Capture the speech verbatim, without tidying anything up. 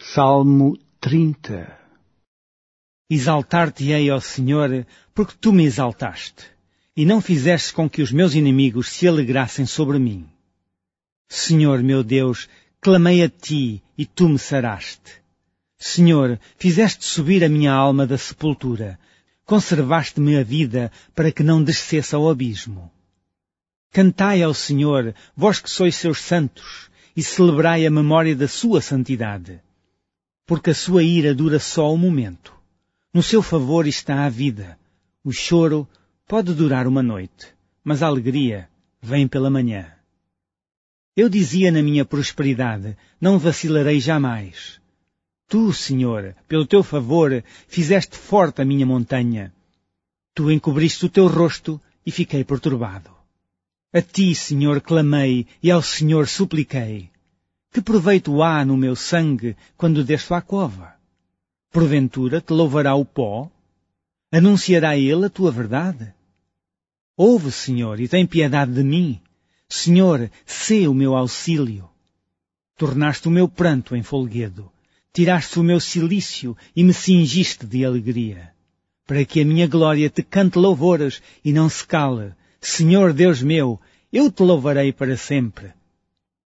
Salmo trinta. Exaltar-te-ei, ó Senhor, porque tu me exaltaste, e não fizeste com que os meus inimigos se alegrassem sobre mim. Senhor meu Deus, clamei a ti, e tu me saraste. Senhor, fizeste subir a minha alma da sepultura, conservaste-me a vida para que não descesse ao abismo. Cantai ao Senhor, vós que sois seus santos, e celebrai a memória da sua santidade. Porque a sua ira dura só um momento. No seu favor está a vida. O choro pode durar uma noite, mas a alegria vem pela manhã. Eu dizia na minha prosperidade, não vacilarei jamais. Tu, Senhor, pelo teu favor, fizeste forte a minha montanha. Tu encobriste o teu rosto e fiquei perturbado. A ti, Senhor, clamei e ao Senhor supliquei. Que proveito há no meu sangue quando desço à cova? Porventura te louvará o pó? Anunciará ele a tua verdade? Ouve, Senhor, e tem piedade de mim. Senhor, sê o meu auxílio. Tornaste o meu pranto em folguedo. Tiraste o meu cilício e me cingiste de alegria. Para que a minha glória te cante louvores e não se cale. Senhor Deus meu, eu te louvarei para sempre.